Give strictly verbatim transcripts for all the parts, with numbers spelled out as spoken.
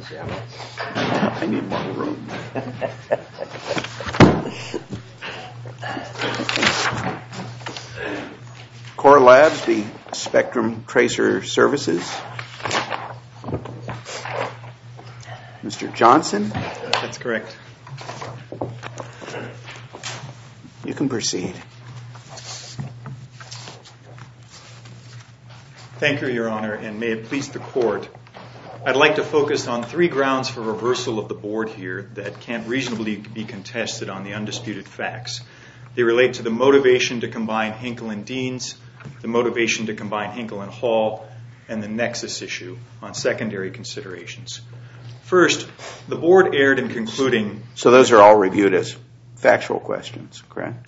Chairman. I need more room. Core Labs, the Spectrum Tracer Services. Mister Johnson? That's correct. You can proceed. Thank you, Your Honor, and may it please the Court. I'd like to focus on three grounds for reversal of the Board here that can't reasonably be contested on the undisputed facts. They relate to the motivation to combine Hinkle and Deans, the motivation to combine Hinkle and Hall, and the nexus issue on secondary considerations. First, the Board erred in concluding... So those are all reviewed as factual questions, correct?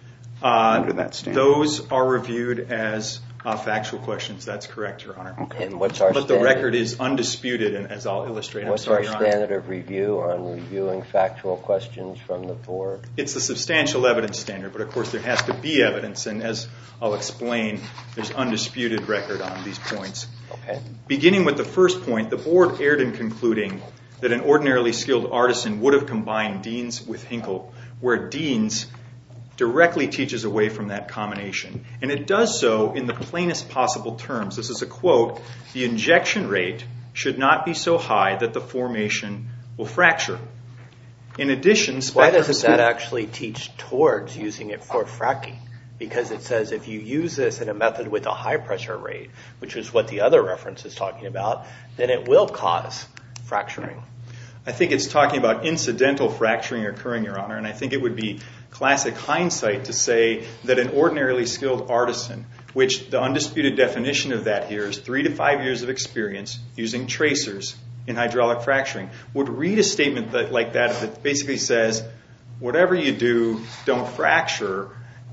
Uh, Under that standard. Those are reviewed as uh, factual questions. That's correct, Your Honor. Okay. And what's our But standard? the record is undisputed, and as I'll illustrate, What's I'm sorry, our Your Honor. standard of review on reviewing factual questions from the Board? It's the substantial evidence standard, but of course there has to be evidence, and as I'll explain, there's undisputed record on these points. Okay. Beginning with the first point, the Board erred in concluding that an ordinarily skilled artisan would have combined Deans with Hinkle, where Deans directly teaches away from that combination. And it does so in the plainest possible terms. This is a quote, "The injection rate should not be so high that the formation will fracture." In addition, Why Spectrum doesn't that actually teach towards using it for fracking? Because it says if you use this in a method with a high pressure rate, which is what the other reference is talking about, then it will cause fracturing. I think it's talking about incidental fracturing occurring, Your Honor, and I think it would be classic hindsight to say that an ordinarily skilled artisan, which the undisputed definition of that here is three to five years of experience using tracers in hydraulic fracturing, would read a statement that, like that that basically says, whatever you do, don't fracture,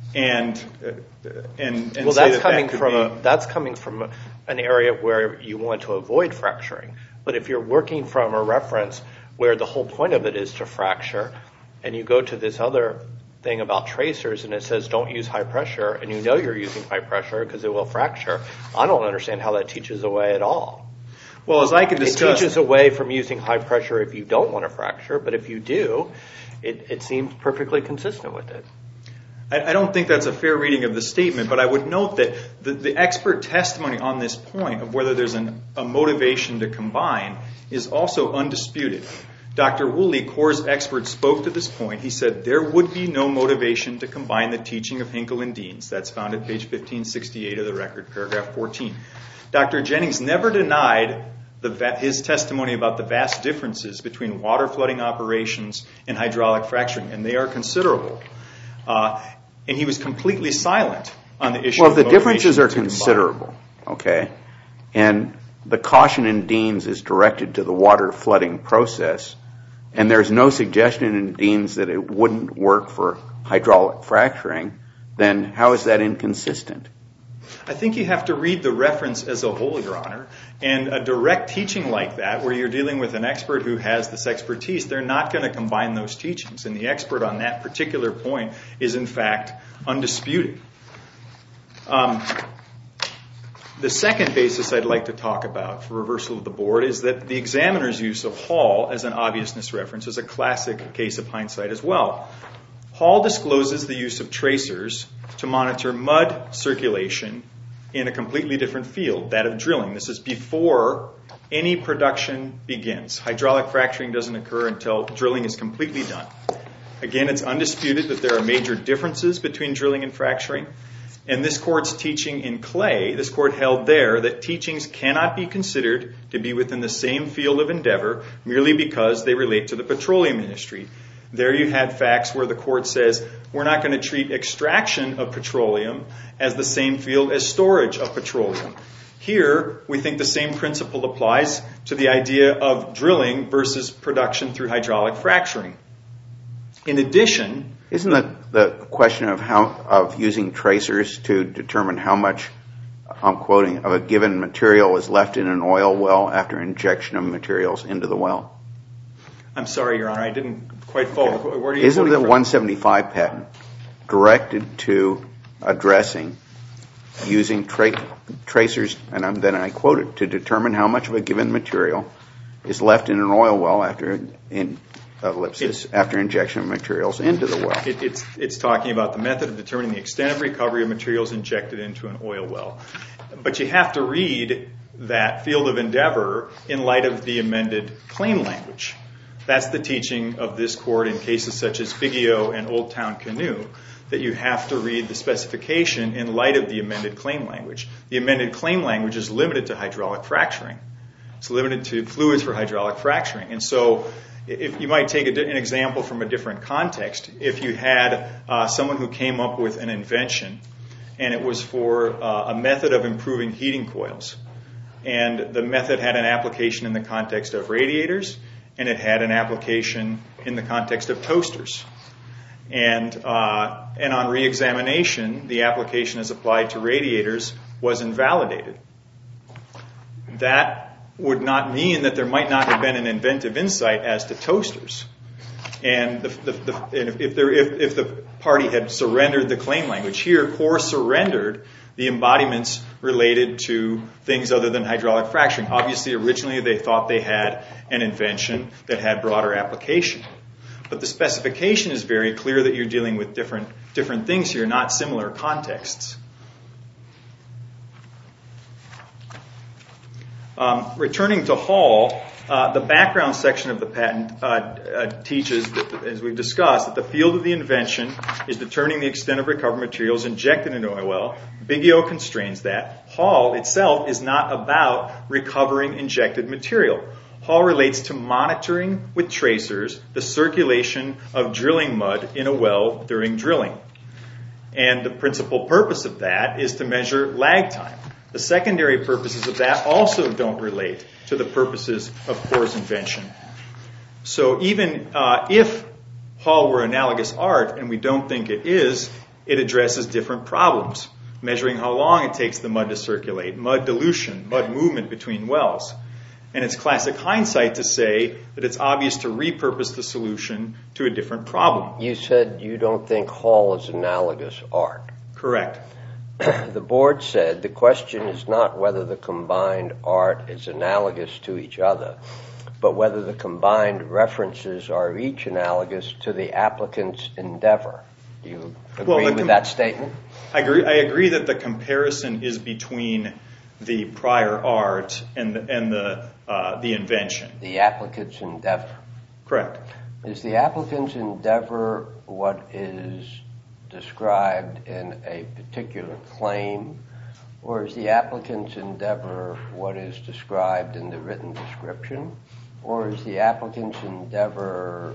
and uh, and, and well, say that's that coming that could from be, a, that's coming from an area where you want to avoid fracturing. But if you're working from a reference where the whole point of it is to fracture, and you go to this other thing about tracers and it says don't use high pressure, and you know you're using high pressure because it will fracture, I don't understand how that teaches away at all. Well, as I can discuss, it teaches away from using high pressure if you don't want to fracture, but if you do, it, it seems perfectly consistent with it. I, I don't think that's a fair reading of the statement, but I would note that the, the expert testimony on this point of whether there's an, a motivation to combine is also undisputed. Doctor Woolley, Core's expert, spoke to this point. He said there would be no motivation to combine the teaching of Hinkle and Deans. That's found at page fifteen sixty-eight of the record, paragraph fourteen. Doctor Jennings never denied the, his testimony about the vast differences between water flooding operations and hydraulic fracturing, and they are considerable. Uh, and he was completely silent on the issue well, of the motivation differences are to combine. considerable, okay? And the caution in Deans is directed to the water flooding process, and there's no suggestion in Deans that it wouldn't work for hydraulic fracturing, then how is that inconsistent? I think you have to read the reference as a whole, Your Honor. And a direct teaching like that, where you're dealing with an expert who has this expertise, they're not going to combine those teachings. And the expert on that particular point is, in fact, undisputed. Um, the second basis I'd like to talk about for reversal of the board is that the examiner's use of Hall as an obviousness reference is a classic case of hindsight as well. Hall discloses the use of tracers to monitor mud circulation in a completely different field, that of drilling. This is before any production begins. Hydraulic fracturing doesn't occur until drilling is completely done. Again, it's undisputed that there are major differences between drilling and fracturing. And this court's teaching in Clay, this court held there that teachings cannot be considered to be within the same field of endeavor merely because they relate to the petroleum industry. There you had facts where the court says, we're not going to treat extraction of petroleum as the same field as storage of petroleum. Here, we think the same principle applies to the idea of drilling versus production through hydraulic fracturing. In addition... Isn't the, the question of how of using tracers to determine how much, I'm quoting, of a given material is left in an oil well after injection of materials into the well? I'm sorry, Your Honor, I didn't quite follow. Okay. Where are you Isn't the from? one seventy-five patent directed to addressing using tra- tracers, and I'm, then I quote it, to determine how much of a given material is left in an oil well after in ellipsis it, after injection of materials into the well. It, it's it's talking about the method of determining the extent of recovery of materials injected into an oil well. But you have to read that field of endeavor in light of the amended claim language. That's the teaching of this court in cases such as Figgio and Old Town Canoe, that you have to read the specification in light of the amended claim language. The amended claim language is limited to hydraulic fracturing. It's limited to fluids for hydraulic fracturing. And so if you might take a, an example from a different context, if you had uh, someone who came up with an invention and it was for uh, a method of improving heating coils, and the method had an application in the context of radiators, and it had an application in the context of toasters. And uh, and on re-examination, the application as applied to radiators was invalidated. That would not mean that there might not have been an inventive insight as to toasters. And, the, the, the, and if, if, there, if, if the party had surrendered the claim language, here, Core surrendered the embodiments related to things other than hydraulic fracturing. Obviously, originally they thought they had an invention that had broader application. But the specification is very clear that you're dealing with different, different things here, not similar contexts. Um, returning to Hall, uh, the background section of the patent uh, uh, teaches, that, as we've discussed, that the field of the invention is determining the extent of recovered materials injected into an oil well. Biggio constrains that. Hall itself is not about recovering injected material. Hall relates to monitoring with tracers the circulation of drilling mud in a well during drilling. And the principal purpose of that is to measure lag time. The secondary purposes of that also don't relate to the purposes of Core's invention. So even uh, if Hall were analogous art, and we don't think it is, it addresses different problems. Measuring how long it takes the mud to circulate, mud dilution, mud movement between wells. And it's classic hindsight to say that it's obvious to repurpose the solution to a different problem. You said you don't think Hall is analogous art. Correct. The board said the question is not whether the combined art is analogous to each other, but whether the combined references are each analogous to the applicant's endeavor. Do you agree well, with com- that statement? I agree. I agree that the comparison is between the prior art and the, and the uh, the invention. The applicant's endeavor. Correct. Is the applicant's endeavor what is described in a particular claim, or is the applicant's endeavor what is described in the written description, or is the applicant's endeavor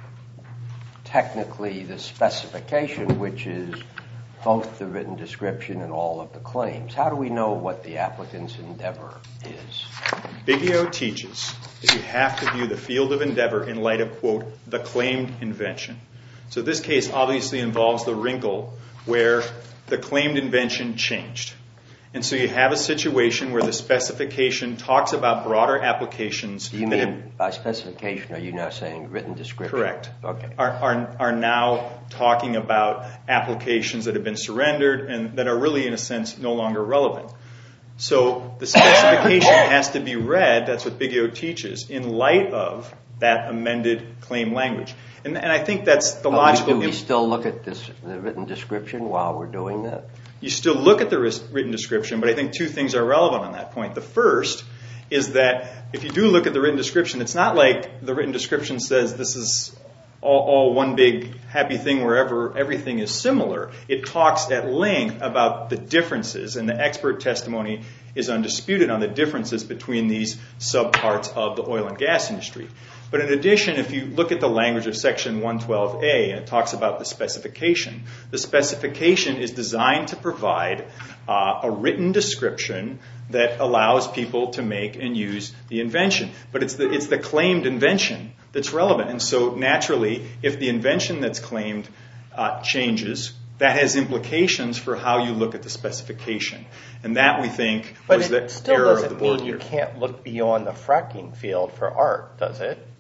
technically the specification, which is both the written description and all of the claims? How do we know what the applicant's endeavor is? Biggio teaches that you have to view the field of endeavor in light of, quote, the claimed invention. So this case obviously involves the wrinkle where the claimed invention changed. And so you have a situation where the specification talks about broader applications. Do you mean have, by specification, are you now saying written description? Correct. Okay. Are, are, are now talking about applications that have been surrendered and that are really, in a sense, no longer relevant. So the specification has to be read, that's what Biggio teaches, in light of that amended claim language. And, and I think that's the but logical... Do we still look at this, the written description while we're doing that? You still look at the written description, but I think two things are relevant on that point. The first is that if you do look at the written description, it's not like the written description says this is all, all one big happy thing wherever everything is similar. It talks at length about the differences, and the expert testimony is undisputed on the differences between these subparts of the oil and gas industry. But in addition, if you look at the language of Section one twelve A, and it talks about the specification, the specification is designed to provide uh, a written description that allows people to make and use the invention. But it's the, it's the claimed invention that's relevant. And so naturally, if the invention that's claimed uh, changes, that has implications for how you look at the specification. And that, we think, but was the still error of the doesn't board mean here. You can't look beyond the fracking field for art, does it?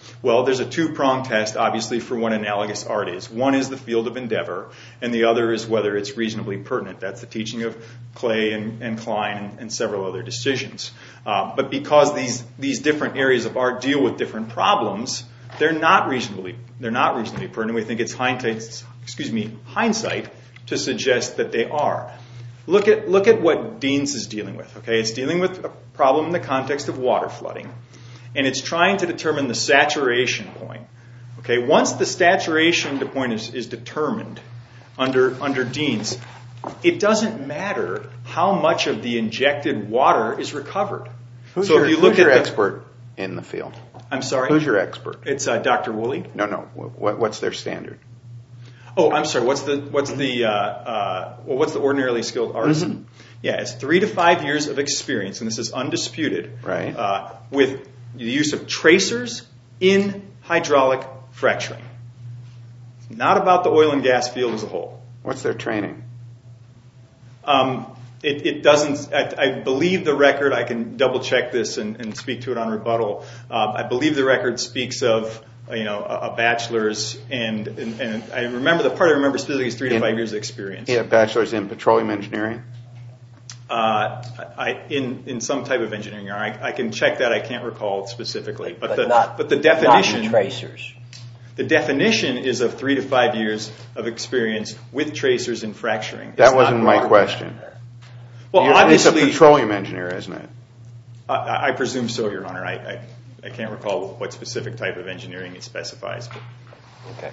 Well, there's a two-pronged test, obviously, for what analogous art is. One is the field of endeavor, and the other is whether it's reasonably pertinent. That's the teaching of Clay and, and Klein and, and several other decisions. Uh, but because these these different areas of art deal with different problems, they're not reasonably they're not reasonably pertinent. We think it's hindsight, excuse me, hindsight to suggest that they are. Look at look at what Deans is dealing with. Okay, it's dealing with a problem in the context of water flooding. And it's trying to determine the saturation point. Okay, once the saturation point is, is determined under under Deans, it doesn't matter how much of the injected water is recovered. Who's so your, if you look who's your at the, expert in the field? I'm sorry? Who's your expert? It's uh, Doctor Woolley. No, no. What, what's their standard? Oh, I'm sorry. What's the what's the uh, uh, well? What's the ordinarily skilled artisan? Mm-hmm. Yeah, it's three to five years of experience, and this is undisputed. Right. Uh, with the use of tracers in hydraulic fracturing. It's not about the oil and gas field as a whole. What's their training? Um, it, it doesn't. I, I believe the record. I can double check this and, and speak to it on rebuttal. Uh, I believe the record speaks of you know a, a bachelor's, and, and and I remember the part I remember specifically is three to in, five years of experience. Yeah, bachelor's in petroleum engineering. Uh, I, in in some type of engineering, I, I can check that. I can't recall specifically, but, but the not, but the definition not in tracers. The definition is of three to five years of experience with tracers in fracturing. It's that wasn't my broad. question. Well, You're, obviously, it's a petroleum engineer, isn't it? I, I presume so, Your Honor. I, I I can't recall what specific type of engineering it specifies. But. Okay.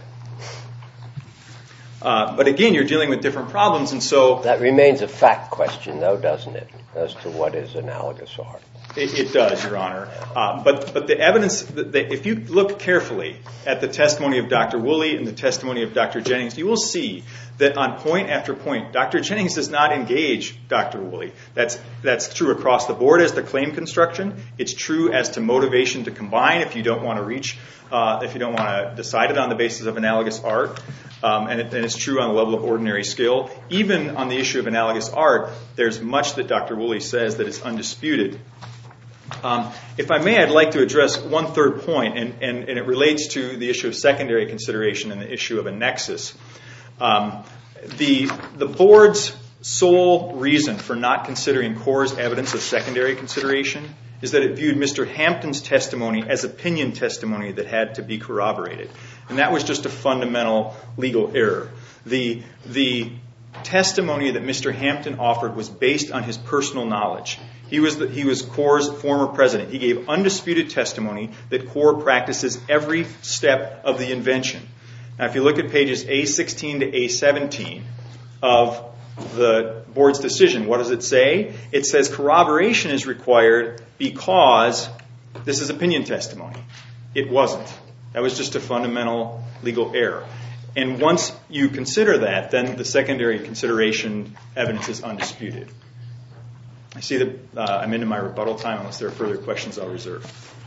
Uh, but again, you're dealing with different problems, and so that remains a fact question, though, doesn't it, as to what is analogous art? It, it does, Your Honor. Uh, but but the evidence, that, that if you look carefully at the testimony of Doctor Woolley and the testimony of Doctor Jennings, you will see that on point after point, Doctor Jennings does not engage Doctor Woolley. That's that's true across the board as to claim construction. It's true as to motivation to combine if you don't want to reach, uh, if you don't want to decide it on the basis of analogous art. Um, and, it, and it's true on the level of ordinary skill. Even on the issue of analogous art, there's much that Doctor Woolley says that is undisputed. Um, if I may, I'd like to address one third point, and, and, and it relates to the issue of secondary consideration and the issue of a nexus. Um, the, the board's sole reason for not considering Core's evidence of secondary consideration is that it viewed Mister Hampton's testimony as opinion testimony that had to be corroborated. And that was just a fundamental legal error. The, the testimony that Mister Hampton offered was based on his personal knowledge. He was, the, he was Core's former president. He gave undisputed testimony that Core practices every step of the invention. Now, if you look at pages A sixteen to A seventeen of the board's decision, what does it say? It says corroboration is required because this is opinion testimony. It wasn't. That was just a fundamental legal error. And once you consider that, then the secondary consideration evidence is undisputed. I see that uh, I'm into my rebuttal time. Unless there are further questions, I'll reserve.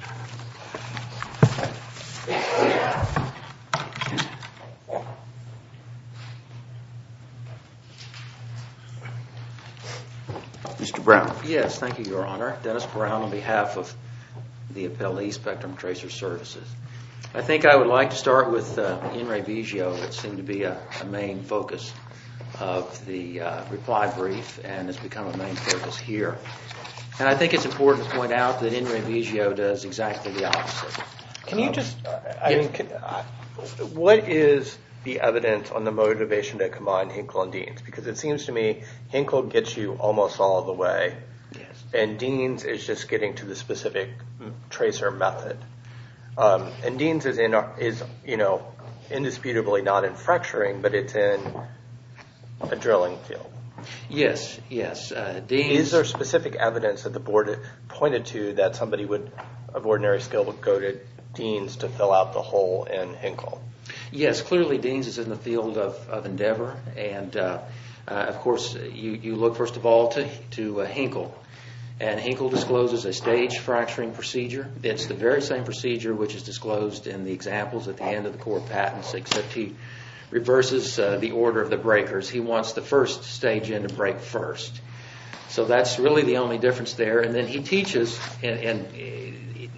Mister Brown. Yes, thank you, Your Honor. Dennis Brown on behalf of the Appellee Spectrum Tracer Services. I think I would like to start with uh, In Re Vigio. That seemed to be a, a main focus of the uh, reply brief and has become a main focus here. And I think it's important to point out that In Re Vigio does exactly the opposite. Can you just, I yes. mean, can, uh, what is the evidence on the motivation to combine Hinkle and Deans? Because it seems to me Hinkle gets you almost all the way, yes. and Deans is just getting to the specific tracer method. Um, and Deans is in is you know indisputably not in fracturing, but it's in a drilling field. Yes, yes. Uh, Deans. Is there specific evidence that the board pointed to that somebody would, of ordinary skill, would go to Deans to fill out the hole in Hinkle? Yes, clearly Deans is in the field of, of endeavor, and uh, uh, of course you, you look first of all to to uh, Hinkle. And Hinkle discloses a stage fracturing procedure. It's the very same procedure which is disclosed in the examples at the end of the core patents, except he reverses uh, the order of the breakers. He wants the first stage in to break first. So that's really the only difference there. And then he teaches, and, and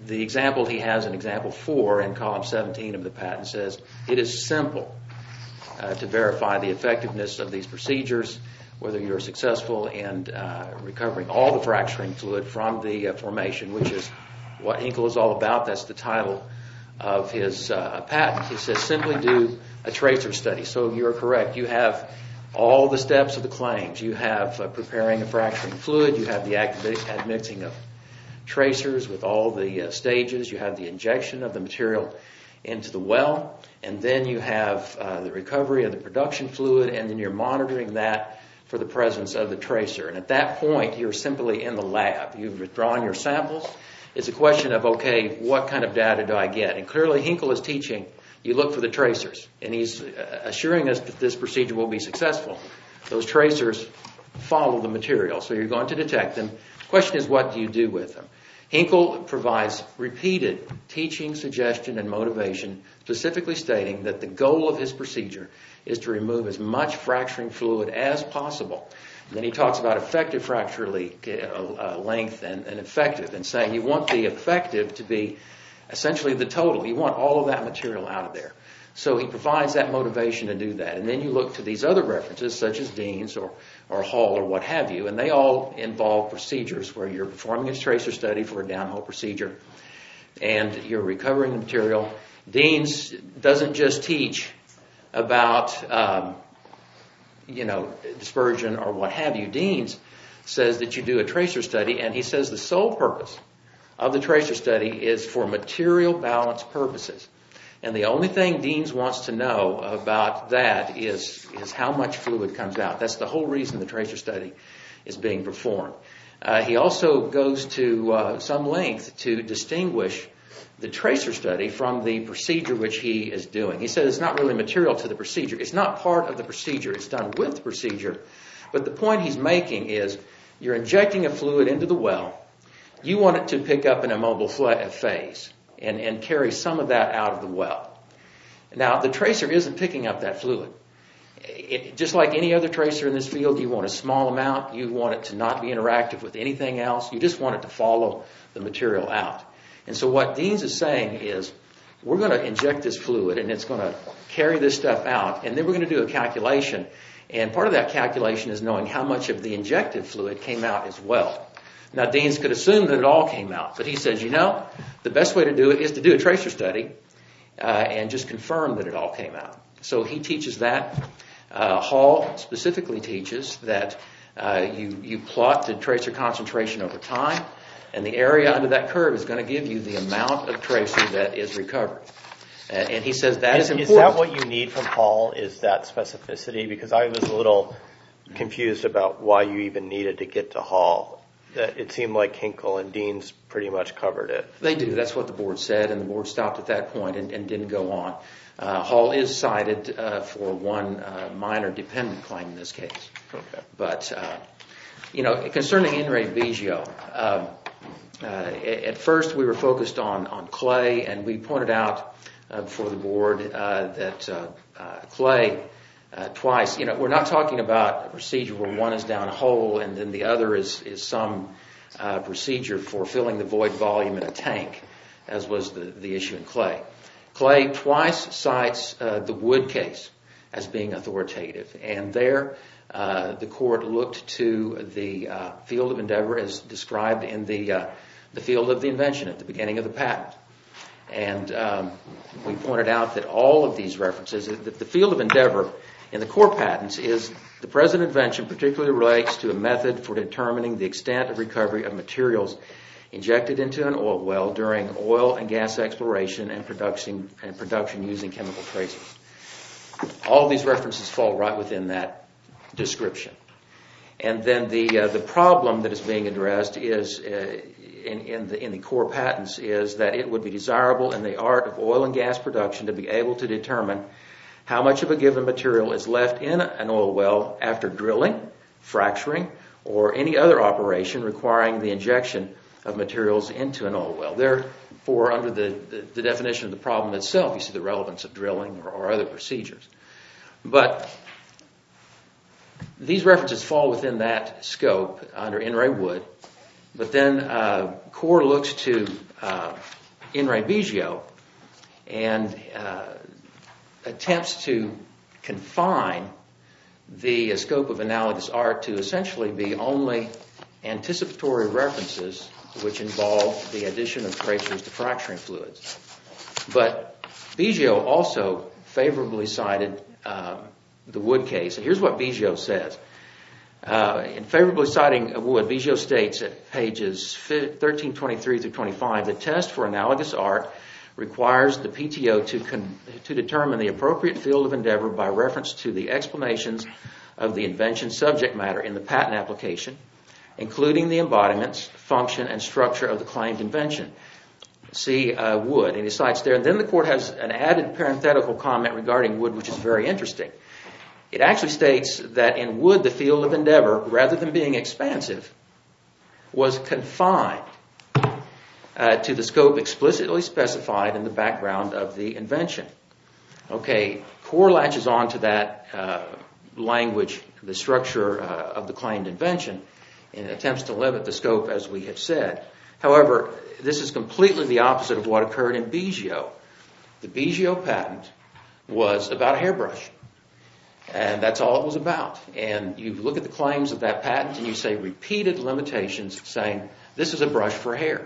the example he has in example four in column seventeen of the patent says it is simple uh, to verify the effectiveness of these procedures, whether you're successful in uh, recovering all the fracturing fluid from the uh, formation, which is what Hinkle is all about. That's the title of his uh, patent. He says simply do a tracer study. So you're correct. You have all the steps of the claims. You have uh, preparing a fracturing fluid. You have the admixing of tracers with all the uh, stages. You have the injection of the material into the well. And then you have uh, the recovery of the production fluid, and then you're monitoring that for the presence of the tracer. And at that point, you're simply in the lab. You've withdrawn your samples. It's a question of, okay, what kind of data do I get? And clearly Hinkle is teaching you look for the tracers. And he's assuring us that this procedure will be successful. Those tracers follow the material, so you're going to detect them. The question is, what do you do with them? Hinkle provides repeated teaching, suggestion, and motivation, specifically stating that the goal of his procedure is to remove as much fracturing fluid as possible. And then he talks about effective fracture leak, uh, length, and, and effective, and saying you want the effective to be essentially the total. You want all of that material out of there. So he provides that motivation to do that. And then you look to these other references, such as Deans or, or Hall or what have you, and they all involve procedures where you're performing a tracer study for a downhole procedure and you're recovering the material. Deans doesn't just teach about, um, you know, dispersion or what have you. Deans says that you do a tracer study, and he says the sole purpose of the tracer study is for material balance purposes. And the only thing Deans wants to know about that is, is how much fluid comes out. That's the whole reason the tracer study is being performed. Uh, he also goes to uh, some length to distinguish the tracer study from the procedure which he is doing. He says it's not really material to the procedure. It's not part of the procedure. It's done with the procedure. But the point he's making is you're injecting a fluid into the well. You want it to pick up an immobile phase and, and carry some of that out of the well. Now, the tracer isn't picking up that fluid. It, just like any other tracer in this field, you want a small amount. You want it to not be interactive with anything else. You just want it to follow the material out. And so what Deans is saying is we're going to inject this fluid, and it's going to carry this stuff out, and then we're going to do a calculation. And part of that calculation is knowing how much of the injected fluid came out as well. Now, Deans could assume that it all came out, but he says, you know, the best way to do it is to do a tracer study uh, and just confirm that it all came out. So he teaches that. Uh, Hall specifically teaches that uh, you, you plot the tracer concentration over time, and the area under that curve is going to give you the amount of tracer that is recovered. Uh, and he says that is, is important. Is that what you need from Hall, is that specificity? Because I was a little confused about why you even needed to get to Hall. That it seemed like Hinkle and Deans pretty much covered it. They do. That's what the board said, and the board stopped at that point and, and didn't go on. Uh, Hall is cited uh, for one uh, minor dependent claim in this case. Okay. But, uh, you know, concerning In re Biggio, um, uh, at first we were focused on, on Clay, and we pointed out uh, before the board uh, that uh, uh, Clay Uh, twice, you know, we're not talking about a procedure where one is down a hole and then the other is, is some uh, procedure for filling the void volume in a tank, as was the, the issue in Clay. Clay twice cites uh, the Wood case as being authoritative, and there uh, the court looked to the uh, field of endeavor as described in the, uh, the field of the invention at the beginning of the patent. And um, we pointed out that all of these references, that the field of endeavor in the core patents is the present invention particularly relates to a method for determining the extent of recovery of materials injected into an oil well during oil and gas exploration and production and production using chemical tracers. All of these references fall right within that description. And then the uh, the problem that is being addressed is uh, in, in the in the core patents is that it would be desirable in the art of oil and gas production to be able to determine how much of a given material is left in an oil well after drilling, fracturing, or any other operation requiring the injection of materials into an oil well. Therefore, under the, the, the definition of the problem itself, you see the relevance of drilling or, or other procedures. But these references fall within that scope under In re Wood, But then uh, Core looks to uh, In re Biggio and uh, attempts to confine the uh, scope of analogous art to essentially be only anticipatory references which involve the addition of tracers to fracturing fluids. But Biggio also favorably cited um, the Wood case. And here's what Biggio says. Uh, in favorably citing Wood, Biggio states at pages thirteen twenty-three through twenty-five, the test for analogous art requires the P T O to, con- to determine the appropriate field of endeavor by reference to the explanations of the invention subject matter in the patent application, including the embodiments, function, and structure of the claimed invention. See uh, Wood, and he cites there. And then the court has an added parenthetical comment regarding Wood, which is very interesting. It actually states that in Wood, the field of endeavor, rather than being expansive, was confined uh, to the scope explicitly specified in the background of the invention. Okay, Core latches on to that uh, language, the structure uh, of the claimed invention, and attempts to limit the scope, as we have said. However, this is completely the opposite of what occurred in Biggio. The Biggio patent was about a hairbrush. And that's all it was about. And you look at the claims of that patent and you say repeated limitations saying this is a brush for hair.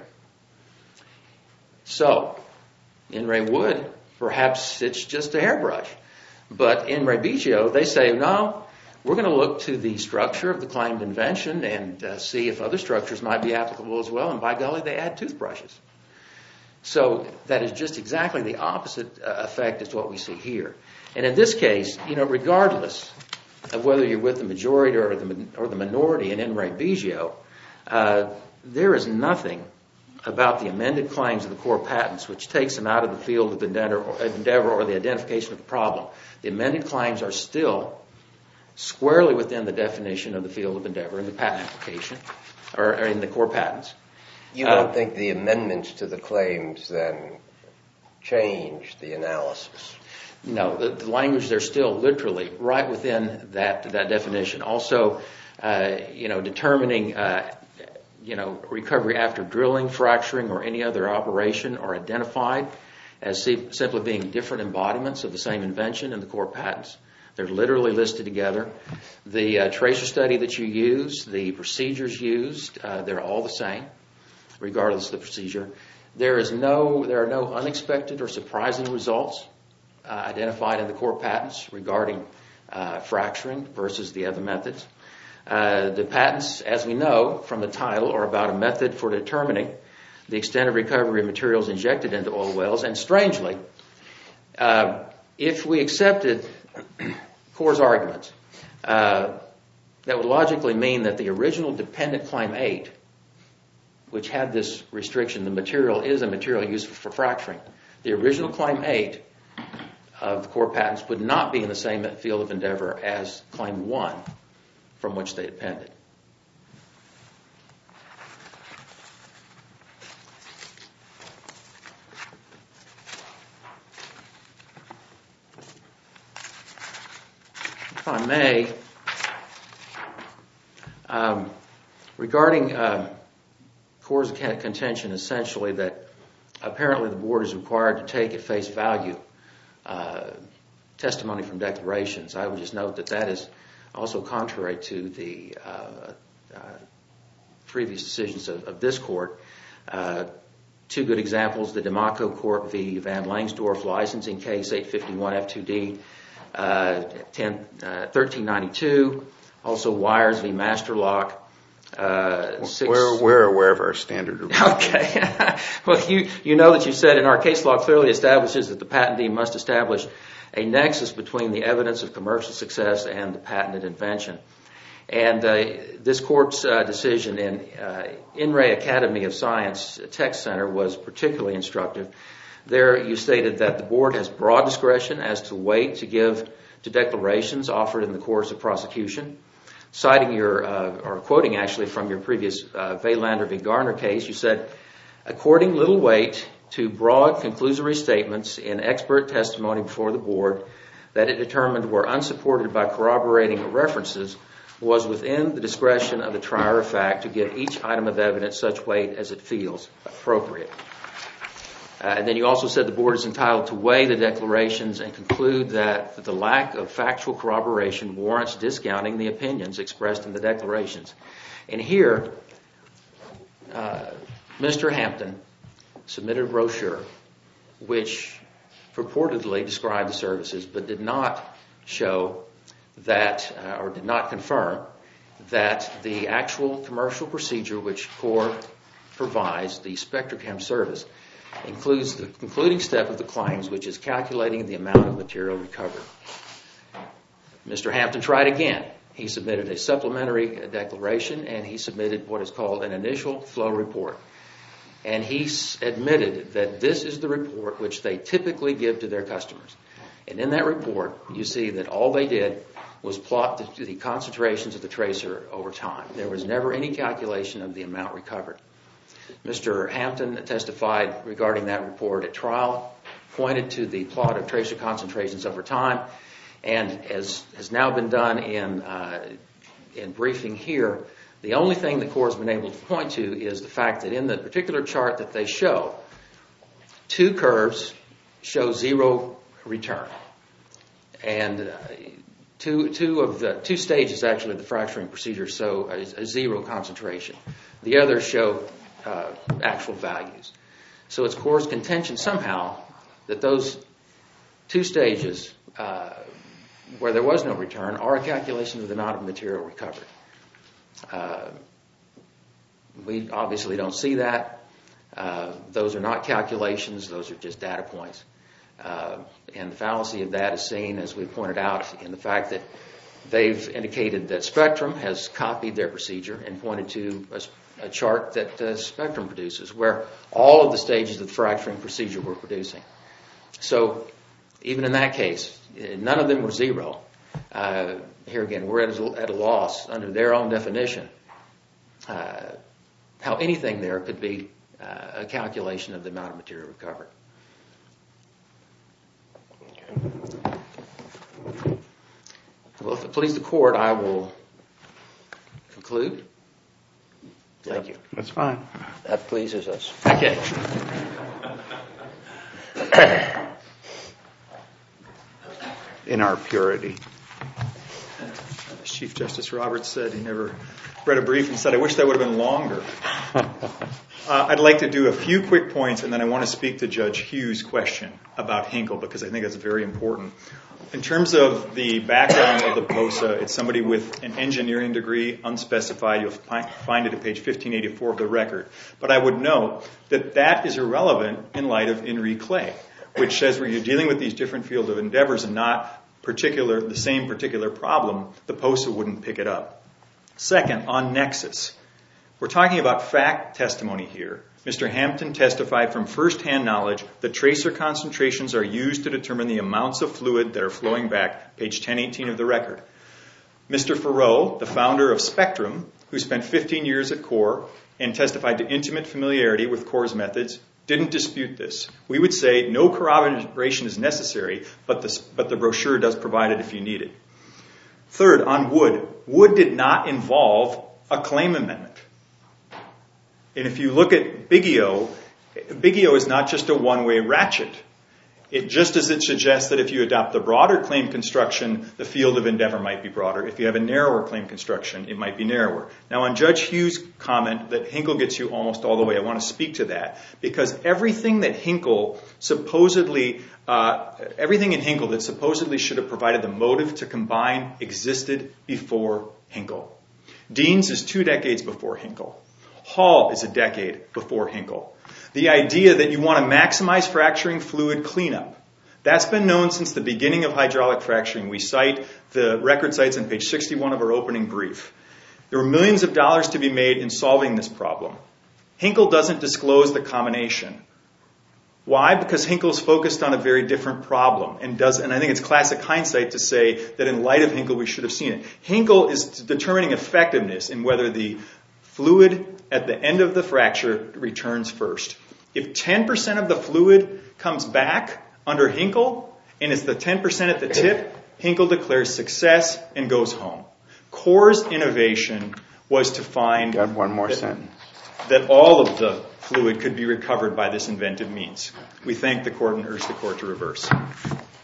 So, in re Wood, perhaps it's just a hairbrush. But in re Biggio, they say, no, we're going to look to the structure of the claimed invention and uh, see if other structures might be applicable as well. And by golly, they add toothbrushes. So that is just exactly the opposite uh, effect as what we see here. And in this case, you know, regardless of whether you're with the majority or the or the minority in In re Biggio, uh, there is nothing about the amended claims of the core patents which takes them out of the field of endeavor or, endeavor or the identification of the problem. The amended claims are still squarely within the definition of the field of endeavor in the patent application or, or in the core patents. You don't uh, think the amendments to the claims then change the analysis? No, the, the language they're still literally right within that that definition. Also, uh, you know, determining uh, you know recovery after drilling, fracturing, or any other operation are identified as see, simply being different embodiments of the same invention in the core patents. They're literally listed together. The uh, tracer study that you use, the procedures used, uh, they're all the same, regardless of the procedure. There is no, there are no unexpected or surprising results Uh, identified in the core patents regarding uh, fracturing versus the other methods. Uh, the patents, as we know from the title, are about a method for determining the extent of recovery of materials injected into oil wells. And strangely, uh, if we accepted Core's arguments, uh, that would logically mean that the original dependent claim eight, which had this restriction, the material is a material used for, for fracturing. The original claim eight of the core patents would not be in the same field of endeavor as claim one from which they depended. If I may, um, regarding uh, Core's contention essentially that apparently the board is required to take at face value Uh, testimony from declarations, I would just note that that is also contrary to the uh, uh, previous decisions of, of this court. Uh, two good examples, the DeMacco Court v. Van Langsdorff licensing case eight fifty-one F two D uh, thirteen ninety-two, also Wires v. Masterlock. Uh, six... we're, we're aware of our standard of review. Okay. Well, you, you know that you said in our case law clearly establishes that the patentee must establish a nexus between the evidence of commercial success and the patented invention. And uh, this court's uh, decision in uh, In re Academy of Science Tech Center was particularly instructive. There you stated that the board has broad discretion as to weight to give to declarations offered in the course of prosecution. Citing your, uh, or quoting actually from your previous uh, Valander v. Garner case, you said, according little weight to broad conclusory statements in expert testimony before the board that it determined were unsupported by corroborating references was within the discretion of the trier of fact to give each item of evidence such weight as it feels appropriate. Uh, and then you also said the board is entitled to weigh the declarations and conclude that the lack of factual corroboration warrants discounting the opinions expressed in the declarations. And here, uh, Mister Hampton submitted a brochure which purportedly described the services but did not show that, uh, or did not confirm, that the actual commercial procedure which Core provides, the SpectraChem service, includes the concluding step of the claims, which is calculating the amount of material recovered. Mister Hampton tried again. He submitted a supplementary declaration, and he submitted what is called an initial flow report. And he admitted that this is the report which they typically give to their customers. And in that report, you see that all they did was plot the, the concentrations of the tracer over time. There was never any calculation of the amount recovered. Mister Hampton testified regarding that report at trial, pointed to the plot of tracer concentrations over time, and as has now been done in, uh, in briefing here, the only thing the Corps has been able to point to is the fact that in the particular chart that they show, two curves show zero return. And uh, two, two of the two stages actually of the fracturing procedure show a, a zero concentration. The others show uh, actual values. So it's Corps' contention somehow that those two stages uh, where there was no return are a calculation of the amount of material recovered. Uh, we obviously don't see that. Uh, those are not calculations. Those are just data points. Uh, and the fallacy of that is seen, as we pointed out, in the fact that they've indicated that Spectrum has copied their procedure and pointed to a, a chart that uh, Spectrum produces where all of the stages of the fracturing procedure were producing. So even in that case, none of them were zero. Uh, here again, we're at a, at a loss under their own definition uh, how anything there could be uh, a calculation of the amount of material recovered. Well, if it pleases the court, I will conclude. Thank you. That's fine. That pleases us. Okay. In our purity. As Chief Justice Roberts said, he never read a brief and said, I wish that would have been longer. uh, I'd like to do a few quick points, and then I want to speak to Judge Hughes' question about Hinkle, because I think it's very important. In terms of the background of the POSA, it's somebody with an engineering degree, unspecified. You'll find it at page fifteen eighty-four of the record. But I would note that that is irrelevant in light of Inree Clay, which says where you're dealing with these different fields of endeavors and not particular the same particular problem, the POSA wouldn't pick it up. Second, on nexus. We're talking about fact testimony here. Mister Hampton testified from firsthand knowledge that tracer concentrations are used to determine the amounts of fluid that are flowing back, page ten eighteen of the record. Mister Farrow, the founder of Spectrum, who spent fifteen years at Core and testified to intimate familiarity with Core's methods, didn't dispute this. We would say no corroboration is necessary, but the, but the brochure does provide it if you need it. Third, on Wood. Wood did not involve a claim amendment. And if you look at Biggio, Biggio is not just a one-way ratchet. It just as it suggests that if you adopt the broader claim construction, the field of endeavor might be broader. If you have a narrower claim construction, it might be narrower. Now, on Judge Hughes' comment that Hinkle gets you almost all the way, I want to speak to that, because everything that Hinkle supposedly, uh, everything in Hinkle that supposedly should have provided the motive to combine existed before Hinkle. Deans is two decades before Hinkle. Hall is a decade before Hinkle. The idea that you want to maximize fracturing fluid cleanup, that's been known since the beginning of hydraulic fracturing. We cite the record sites on page sixty-one of our opening brief. There were millions of dollars to be made in solving this problem. Hinkle doesn't disclose the combination. Why? Because Hinkle's focused on a very different problem, and does, and I think it's classic hindsight to say that in light of Hinkle we should have seen it. Hinkle is determining effectiveness in whether the fluid at the end of the fracture returns first. If ten percent of the fluid comes back under Hinkle, and it's the ten percent at the tip, Hinkle declares success and goes home. Core's innovation was to find Got one more that, sentence. that all of the fluid could be recovered by this inventive means. We thank the court and urge the court to reverse.